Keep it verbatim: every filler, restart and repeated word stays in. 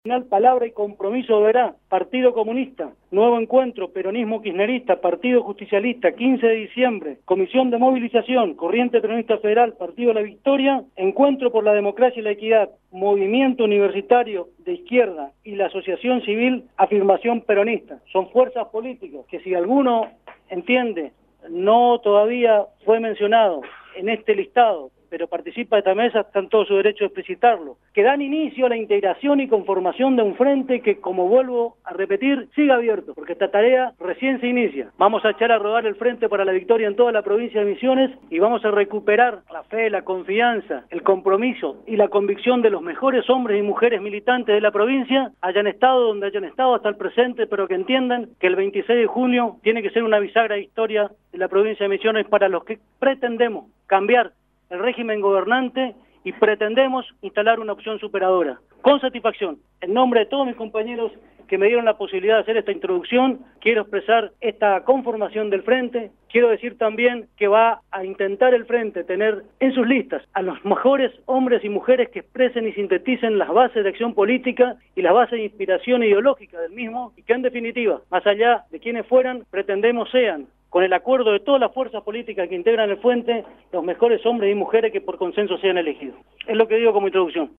Final, palabra y compromiso verá, Partido Comunista, Nuevo Encuentro, Peronismo Kirchnerista, Partido Justicialista, quince de diciembre, Comisión de Movilización, Corriente Peronista Federal, Partido La Victoria, Encuentro por la Democracia y la Equidad, Movimiento Universitario de Izquierda y la Asociación Civil Afirmación Peronista. Son fuerzas políticas que, si alguno entiende, no todavía fue mencionado en este listado, pero participa de esta mesa, está en todo su derecho de explicitarlo, que dan inicio a la integración y conformación de un frente que, como vuelvo a repetir, siga abierto, porque esta tarea recién se inicia. Vamos a echar a rodar el Frente para la Victoria en toda la provincia de Misiones y vamos a recuperar la fe, la confianza, el compromiso y la convicción de los mejores hombres y mujeres militantes de la provincia, hayan estado donde hayan estado hasta el presente, pero que entiendan que el veintiséis de junio tiene que ser una bisagra de historia de la provincia de Misiones para los que pretendemos cambiar el régimen gobernante y pretendemos instalar una opción superadora. Con satisfacción, en nombre de todos mis compañeros que me dieron la posibilidad de hacer esta introducción, quiero expresar esta conformación del Frente. Quiero decir también que va a intentar el Frente tener en sus listas a los mejores hombres y mujeres que expresen y sinteticen las bases de acción política y las bases de inspiración ideológica del mismo, y que en definitiva, más allá de quienes fueran, pretendemos sean, con el acuerdo de todas las fuerzas políticas que integran el Frente, los mejores hombres y mujeres que por consenso sean elegidos. Es lo que digo como introducción.